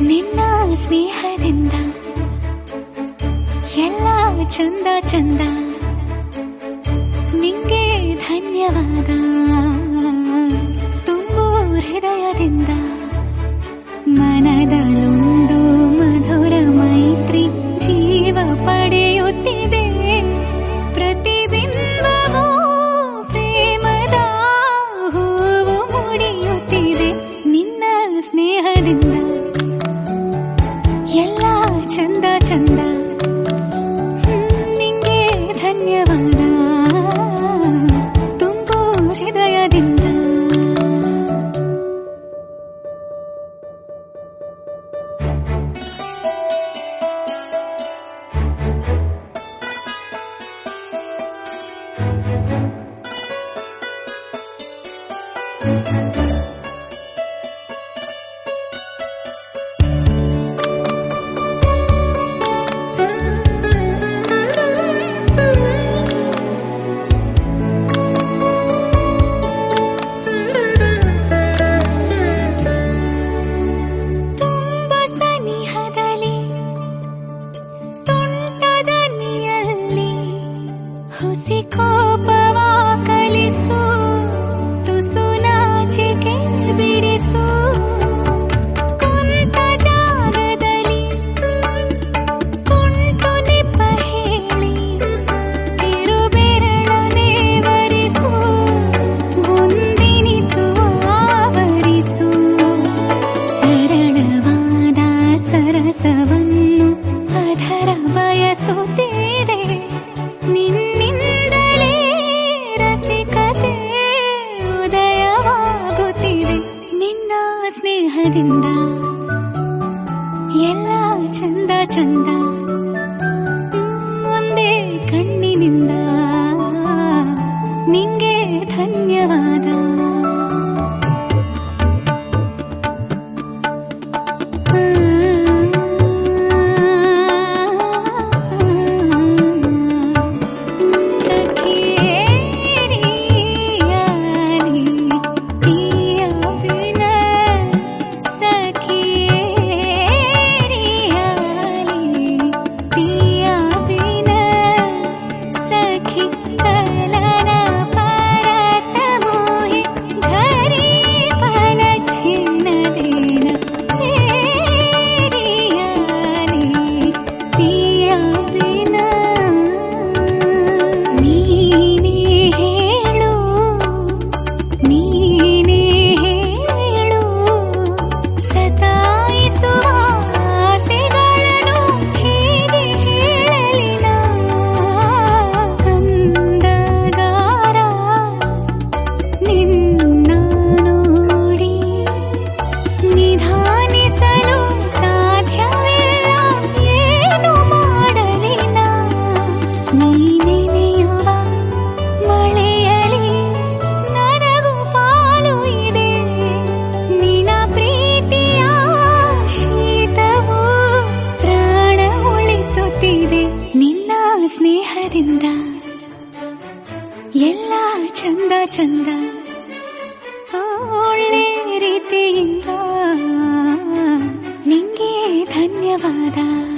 ನಿನ್ನ ಸ್ನೇಹದಿಂದ ಎಲ್ಲ ಚಂದ ಚಂದ, ನಿಂಗೆ ಧನ್ಯವಾದ ತುಂಬು ಹೃದಯದಿಂದ. ಮನದಲ್ಲೊಂದು ಮಧುರ ಮೈತ್ರಿ ಜೀವ ಪಡೆಯುತ್ತಿದೆ, ಪ್ರತಿಬಿಂಬವೂ ಪ್ರೇಮದ ಹೂವು ಮುಡಿಯುತ್ತಿದೆ. ನಿನ್ನ ಸ್ನೇಹದಿಂದ ಎಲ್ಲ ಚಂದ ಚಂದ, ನಿಂಗೆ ಧನ್ಯವಾದ ತುಂಬು ಹೃದಯದಿಂದ. ಹುಸಿ ಕೋಪವ ಕಲಿಸು, ತುಸು ನಾಚಿಕೆ ಬಿಡಿಸು. ಕುಂತ ಜಾಗದಲ್ಲಿ ಕುಂಟು ನೆಪ ಹೇಳಿ ತಿರುಬೆರಳನೆ ವರಿಸು, ಮುಂದಿನಿತು ಆವರಿಸು. ಸರಳವಾದ ಸರಸವನ್ನು ಅಧರ ಬಯಸುತ್ತೀರೆ, ನಿನ್ನಿಂದಲೇ ರಸಿಕತೆ ಉದಯವಾಗುತ್ತಿದೆ. ನಿನ್ನ ಸ್ನೇಹದಿಂದ ಎಲ್ಲ ಚಂದ ಚಂದ, ಒಂದೇ ಕಣ್ಣಿನಿಂದ ನಿಂಗೆ ಧನ್ಯವಾದ. ಸ್ನೇಹದಿಂದ ಎಲ್ಲ ಚಂದ ಚಂದ, ಒಳ್ಳೆ ರೀತಿಯಿಂದ ನಿಂಗೆ ಧನ್ಯವಾದ.